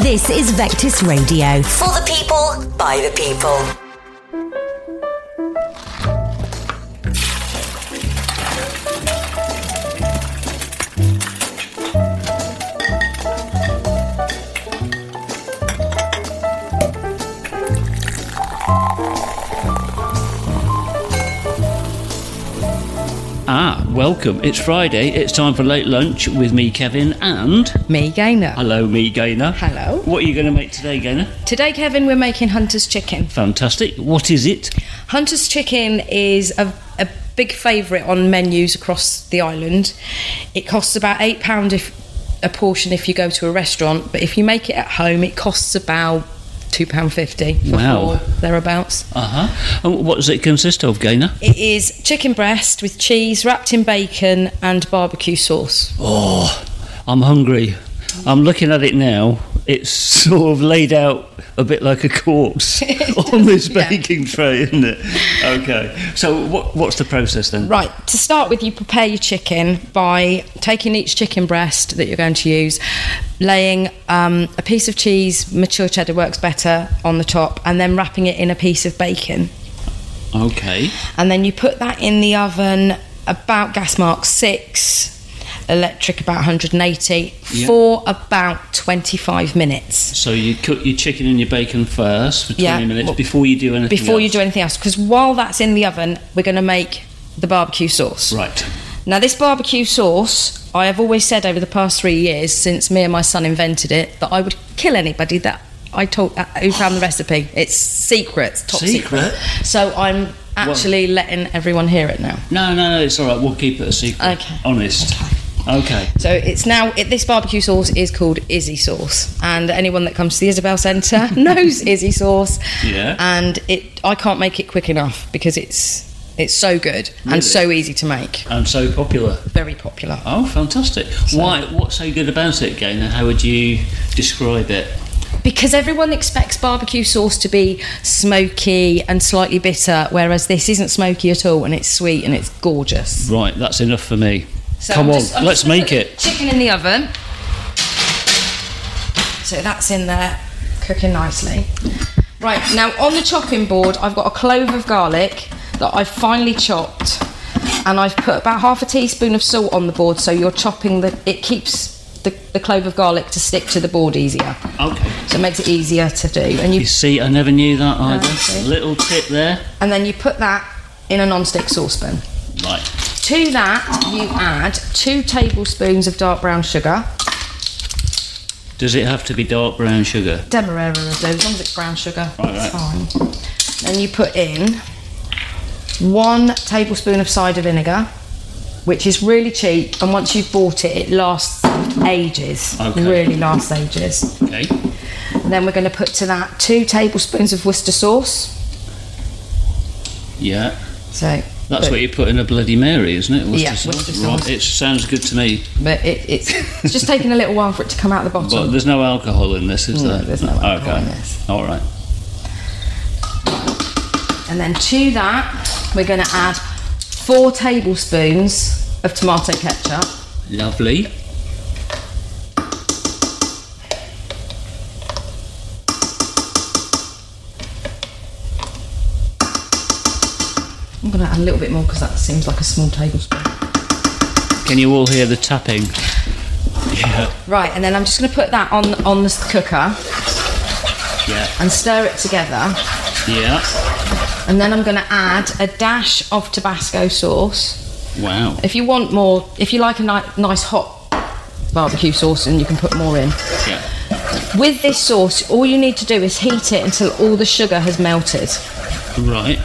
This is Vectis Radio. For the people, by the people. Welcome. It's Friday. It's time for late lunch with me, Kevin, and... me, Gaynor. Hello, me, Gaynor. Hello. What are you going to make today, Gaynor? Today, Kevin, we're making Hunter's Chicken. Fantastic. What is it? Hunter's Chicken is a big favourite on menus across the island. It costs about £8 a portion if you go to a restaurant, but if you make it at home, it costs about £2.50. Wow. Thereabouts. And what does it consist of, Gaynor? It is chicken breast with cheese wrapped in bacon and barbecue sauce. Oh, I'm hungry. I'm looking at it now. It's sort of laid out a bit like a corpse on this baking tray, isn't it? Okay. So what's the process then? Right. To start with, you prepare your chicken by taking each chicken breast that you're going to use, laying a piece of cheese, mature cheddar works better, on the top, and then wrapping it in a piece of bacon. Okay. And then you put that in the oven about gas mark 6, electric about 180, for about 25 minutes. So you cook your chicken and your bacon first for 20 minutes before you do anything else? Before you do anything else, because while that's in the oven, we're going to make the barbecue sauce. Right. Now, this barbecue sauce, I have always said over the past 3 years, since me and my son invented it, that I would kill anybody that I told who found the recipe. It's secret, top secret. So I'm actually letting everyone hear it now. No, it's all right. We'll keep it a secret. Okay. Honest. Okay. So it's now, this barbecue sauce is called Izzy sauce, and anyone that comes to the Isabel Centre knows Izzy sauce. Yeah. And I can't make it quick enough because it's so good and so easy to make. And so popular. Very popular. Oh, fantastic. Why? What's so good about it, Gaynor? How would you describe it? Because everyone expects barbecue sauce to be smoky and slightly bitter, whereas this isn't smoky at all, and it's sweet and it's gorgeous. Right, that's enough for me. So Come on, let's make it. Chicken in the oven. So that's in there, cooking nicely. Right, now on the chopping board, I've got a clove of garlic that I've finely chopped, and I've put about half a teaspoon of salt on the board, so you're chopping it keeps the clove of garlic to stick to the board easier. Okay. So it makes it easier to do. And you see, I never knew that either. Little tip there. And then you put that in a non-stick saucepan. Right. To that, you add 2 tablespoons of dark brown sugar. Does it have to be dark brown sugar? Demerara will do, as long as it's brown sugar, it's fine. Then you put in 1 tablespoon of cider vinegar, which is really cheap, and once you've bought it, it lasts ages. Okay. Really lasts ages. Okay. And then we're going to put to that 2 tablespoons of Worcester sauce. Yeah. So that's what you put in a Bloody Mary, isn't it? Worcester sauce. Right, it sounds good to me. But it's just taking a little while for it to come out the bottom. But there's no alcohol in this, is there? No, there's no alcohol in this. All right. And then to that, we're going to add 4 tablespoons of tomato ketchup. Lovely. I'm going to add a little bit more because that seems like a small tablespoon. Can you all hear the tapping? Yeah. Right, and then I'm just going to put that on the cooker. Yeah. And stir it together. Yeah. And then I'm going to add a dash of Tabasco sauce. Wow. If you want more, if you like a nice hot barbecue sauce, and you can put more in. Yeah. With this sauce, all you need to do is heat it until all the sugar has melted. Right.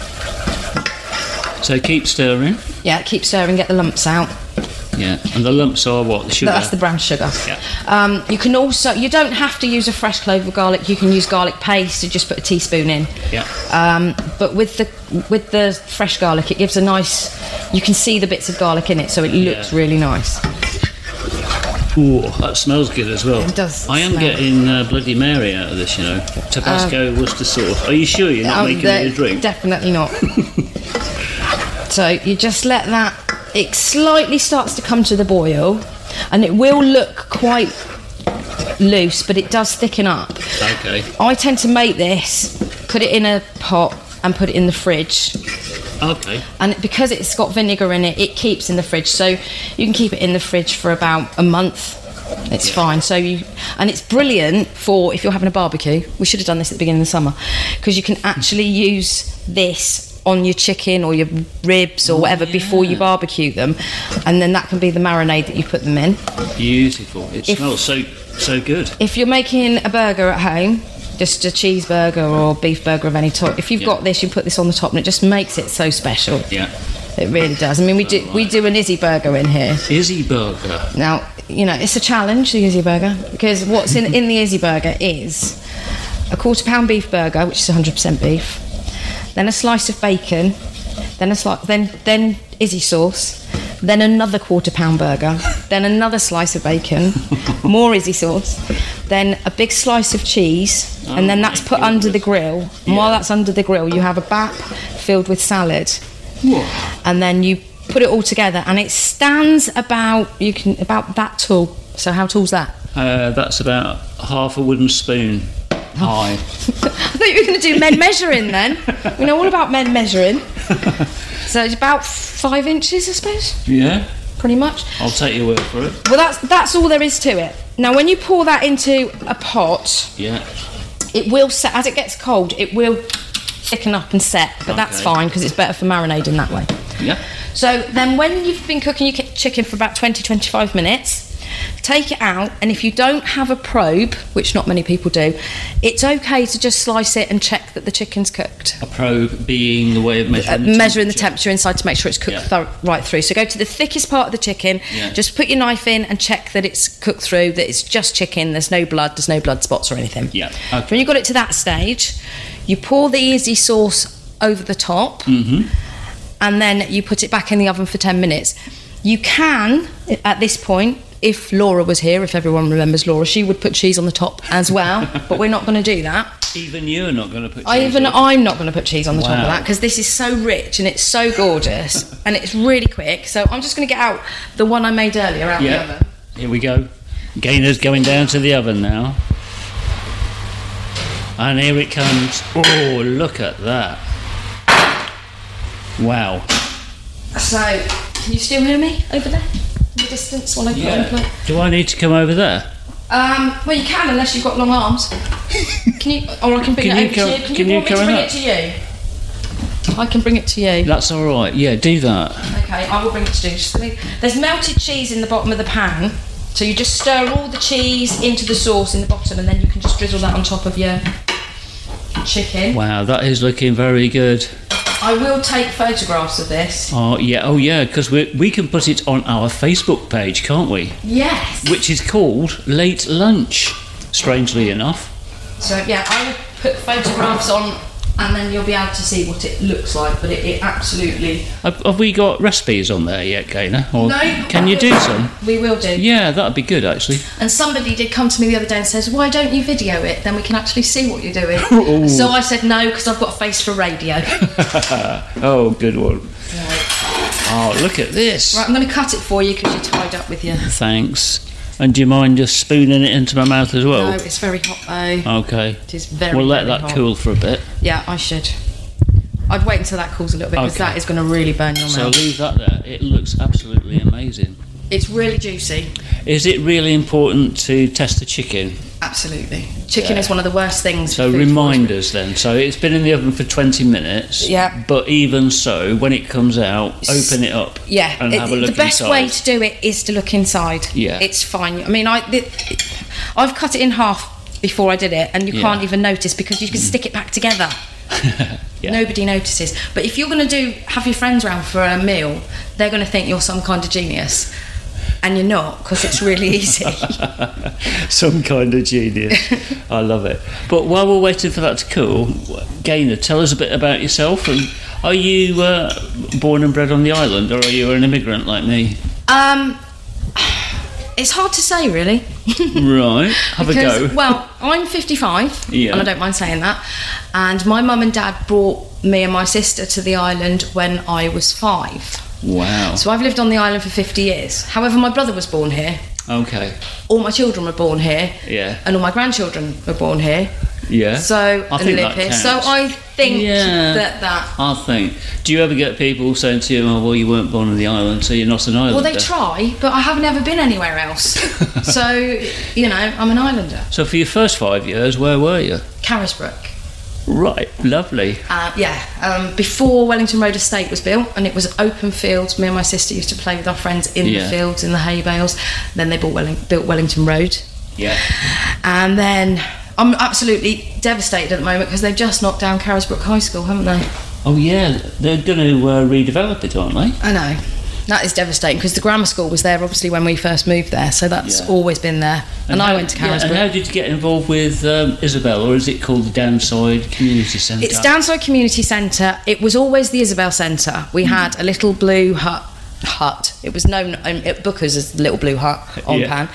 So keep stirring. Yeah, keep stirring, get the lumps out. Yeah, and the lumps are what? The sugar? That's the brown sugar. Yeah. You can also, you don't have to use a fresh clove of garlic. You can use garlic paste to just put a teaspoon in. Yeah. But with the fresh garlic, it gives a nice. You can see the bits of garlic in it, so it looks really nice. Ooh, that smells good as well. It does. I am getting Bloody Mary out of this, you know. Tabasco, Worcester sauce. Are you sure you're not making it a drink? Definitely not. So you just let that. It slightly starts to come to the boil, and it will look quite loose, but it does thicken up. Okay. I tend to make this, put it in a pot and put it in the fridge. Okay. And because it's got vinegar in it, it keeps in the fridge. So you can keep it in the fridge for about a month. It's fine. And it's brilliant for if you're having a barbecue. We should have done this at the beginning of the summer, because you can actually use this on your chicken or your ribs or whatever before you barbecue them, and then that can be the marinade that you put them in. Beautiful. It smells so good. If you're making a burger at home, just a cheeseburger or beef burger of any type, if you've got this, you put this on the top and it just makes it so special. Yeah. It really does. I mean, we do an Izzy burger in here. Izzy burger. Now, it's a challenge, the Izzy burger, because what's in the Izzy burger is a £1/4 beef burger, which is 100% beef, then a slice of bacon, then Izzy sauce, then another £1/4 burger, then another slice of bacon, more Izzy sauce, then a big slice of cheese, and then that's put under the grill. And while that's under the grill, you have a bap filled with salad. Whoa. And then you put it all together, and it stands about that tall. So how tall's that? That's about half a wooden spoon high. I thought you were going to do men measuring then. We know all about men measuring. So it's about 5 inches, I suppose. Yeah. Pretty much. I'll take your word for it. Well, that's all there is to it. Now, when you pour that into a pot, it will set as it gets cold. It will thicken up and set, but that's fine because it's better for marinating that way. Yeah. So then, when you've been cooking your chicken for about 20-25 minutes. Take it out, and if you don't have a probe, which not many people do, it's okay to just slice it and check that the chicken's cooked. A probe being the way of measuring the temperature inside to make sure it's cooked right through. So go to the thickest part of the chicken, just put your knife in and check that it's cooked through, that it's just chicken, there's no blood spots or anything. Yeah. Okay. When you've got it to that stage, you pour the Izzy sauce over the top, and then you put it back in the oven for 10 minutes. You can, at this point, if Laura was here, if everyone remembers Laura, she would put cheese on the top as well, but we're not going to do that. Even you're not going to put cheese I'm not going to put cheese on the top of that, because this is so rich and it's so gorgeous and it's really quick. So I'm just going to get out the one I made earlier out the oven. Here we go. Gainer's going down to the oven now. And here it comes. Oh, look at that. Wow. So, can you still hear me over there? In the distance while I put on play? Do I need to come over there? Well, you can, unless you've got long arms. Can you? Or I can bring it over to you. Can you want me to bring it to you? I can bring it to you. That's all right. Yeah, do that. Okay, I will bring it to you. There's melted cheese in the bottom of the pan, so you just stir all the cheese into the sauce in the bottom, and then you can just drizzle that on top of your chicken. Wow, that is looking very good. I will take photographs of this. Oh yeah, because we can put it on our Facebook page, can't we? Yes. Which is called Late Lunch, strangely enough. So yeah, I will put photographs on, and then you'll be able to see what it looks like. But it absolutely. Have we got recipes on there yet, Gaynor? Or no. Can you do some? We will do. Yeah, that'd be good actually. And somebody did come to me the other day and says, "Why don't you video it? Then we can actually see what you're doing." So I said no, because I've got a face for radio. Oh, good one. Right. Oh, look at this. Right, I'm going to cut it for you because you're tied up with your. Thanks. And do you mind just spooning it into my mouth as well? No, it's very hot though. Okay. It is very. We'll let that hot. cool for a bit. Yeah, I should. I'd wait until that cools a little bit, because that is going to really burn your mouth. So leave that there. It looks absolutely amazing. It's really juicy. Is it really important to test the chicken? Absolutely. Chicken is one of the worst things. So remind us then. So it's been in the oven for 20 minutes. Yeah. But even so, when it comes out, open it up. Yeah. And have a look inside. The best inside. way to do it is to look inside. Yeah. It's fine. I mean, I've cut it in half before I did it, and you can't even notice because you can stick it back together. Nobody notices. But if you're going to have your friends round for a meal, they're going to think you're some kind of genius. And you're not, because it's really easy. Some kind of genius. I love it. But while we're waiting for that to cool, Gaynor, tell us a bit about yourself. And are you born and bred on the island, or are you an immigrant like me? It's hard to say, really. Right, have a go. Well, I'm 55, Yeah. and I don't mind saying that. And my mum and dad brought me and my sister to the island when I was 5. Wow. So I've lived on the island for 50 years. However, my brother was born here, Okay. All my children were born here. Yeah. And all my grandchildren were born here. Yeah. So I think live that here. counts. So I think that. I think. Do you ever get people saying to you, "Oh, well, you weren't born on the island, so you're not an islander"? Well, they try, but I haven't ever been anywhere else. So, you know, I'm an islander. So for your first 5 years, where were you? Carisbrooke. Right, lovely. Before Wellington Road Estate was built, and it was open fields. Me and my sister used to play with our friends in the fields, in the hay bales. Then they built Wellington Road. Yeah. And then I'm absolutely devastated at the moment because they've just knocked down Carisbrooke High School, haven't they? Oh yeah, they're going to redevelop it, aren't they? I know. That is devastating because the grammar school was there obviously when we first moved there, so that's always been there. And I went to Carisbrooke. And how did you get involved with Isabel, or is it called the Downside Community Centre? It's Downside Community Centre. It was always the Isabel Centre. We had a little blue hut. It was known at Booker's as the Little Blue Hut on Pan.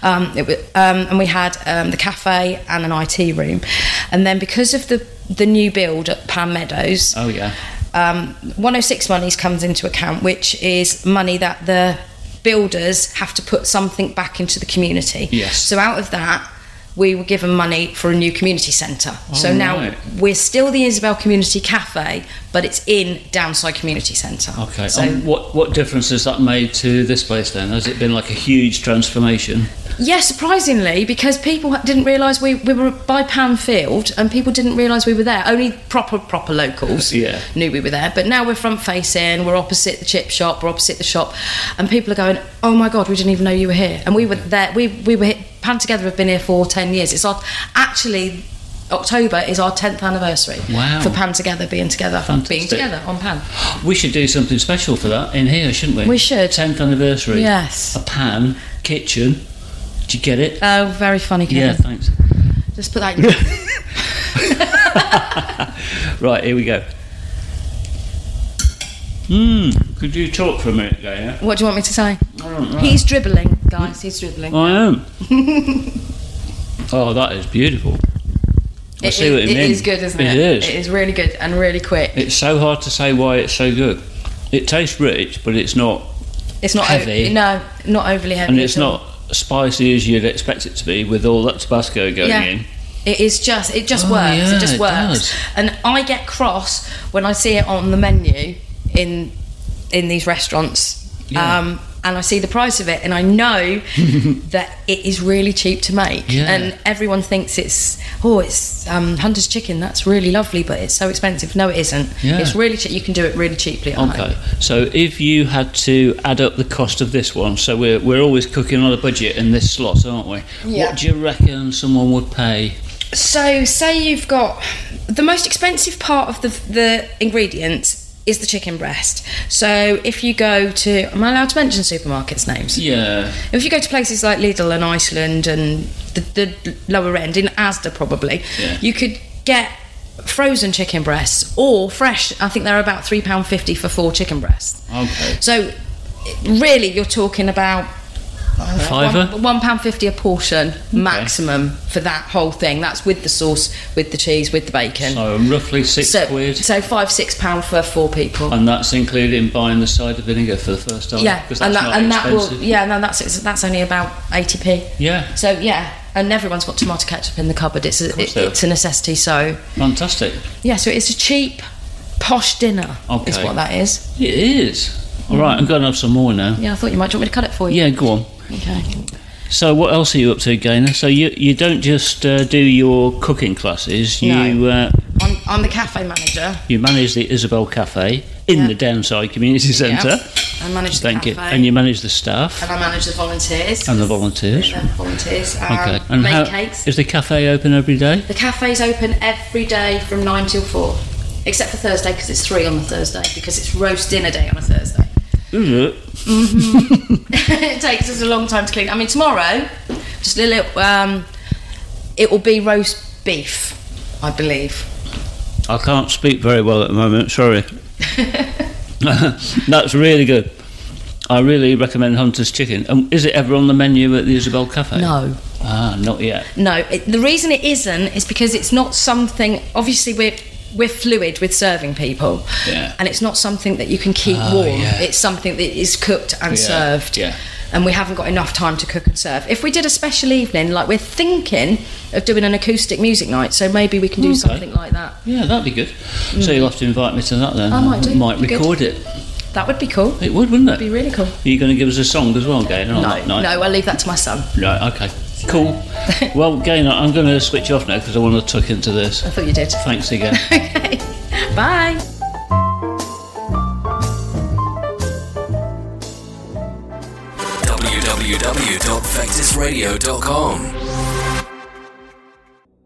And we had the cafe and an IT room. And then because of the new build at Pan Meadows, 106 monies comes into account, which is money that the builders have to put something back into the community. Yes. So out of that, we were given money for a new community centre. So now we're still the Isabel Community Cafe, but it's in Downside Community Centre. Okay. So what difference has that made to this place then? Has it been like a huge transformation? yeah, surprisingly, because people didn't realise we were by Pan Field, and people didn't realise we were there. Only proper locals knew we were there. But now we're front facing, we're opposite the chip shop, we're opposite the shop, and people are going, "Oh my God, we didn't even know you were here." And we were there. We were Pan Together have been here for 10 years. It's October is our 10th anniversary for Pan Together being together on Pan. We should do something special for that in here, shouldn't we? We should. 10th anniversary. Yes. A pan kitchen. Did you get it? Oh, very funny, Kevin. Yeah, thanks. Just put that in. Right, here we go. Could you talk for a minute, Gaia? What do you want me to say? I don't know. He's dribbling, guys. He's dribbling. I am. Oh, that is beautiful. I see what you mean. It is good, isn't it? It is. It is really good and really quick. It's so hard to say why it's so good. It tastes rich, but it's not heavy. No, not overly heavy. And it's not spicy as you'd expect it to be with all that Tabasco going in. It just works. Yeah, it just works. does. And I get cross when I see it on the menu in these restaurants. Yeah. And I see the price of it, and I know that it is really cheap to make. Yeah. And everyone thinks it's Hunter's chicken. That's really lovely, but it's so expensive. No, it isn't. Yeah. It's really cheap. You can do it really cheaply at home. Okay. So if you had to add up the cost of this one, so we're always cooking on a budget in this slot, aren't we? Yeah. What do you reckon someone would pay? So say you've got the most expensive part of the ingredients is the chicken breast. So if you go to, am I allowed to mention supermarkets' names? Yeah. If you go to places like Lidl and Iceland and the lower end, in Asda probably, you could get frozen chicken breasts or fresh. I think they're about £3.50 for 4 chicken breasts. Okay. So really you're talking about £1.50 a portion maximum for that whole thing. That's with the sauce, with the cheese, with the bacon. So roughly £6. So £5-6 for 4 people. And that's including buying the cider vinegar for the first time. Yeah, because that's only about 80p. Yeah. So and everyone's got tomato ketchup in the cupboard. It's a necessity. So fantastic. Yeah, so it's a cheap, posh dinner. Okay. Is what that is. It is. All right, I'm going to have some more now. Yeah, I thought you might want me to cut it for you. Yeah, go on. Okay. So what else are you up to, Gaynor? So you don't just do your cooking classes. No. I'm the cafe manager. You manage the Isabel Cafe in the Downside Community Centre. Yeah. I manage the cafe. You. And you manage the staff. And I manage the volunteers. And the volunteers. Okay. And make cakes. Is the cafe open every day? The cafe's open every day from 9 till 4. Except for Thursday, because it's 3 on the Thursday, because it's roast dinner day on a Thursday. Is it? Mm-hmm. It takes us a long time to clean. I mean, tomorrow, just a little. It will be roast beef, I believe. I can't speak very well at the moment. Sorry. That's really good. I really recommend Hunter's chicken. Is it ever on the menu at the Isabel Cafe? No. Not yet. No. The reason it isn't is because it's not something. Obviously, we're fluid with serving people, and it's not something that you can keep warm. It's something that is cooked and served. and we haven't got enough time to cook and serve. If we did a special evening, like we're thinking of doing an acoustic music night, so maybe we can do something like that. Yeah, that'd be good. So you'll have to invite me to that then. I might do. Might record it. That would be cool. It would, wouldn't it? It'd be really cool. Are you going to give us a song as well, Gaynor? No, I'll leave that to my son. Right, okay. Cool. Well, Gaynor, I'm going to switch off now because I want to tuck into this. I thought you did. Thanks again. Okay. Bye. www.vectusradio.com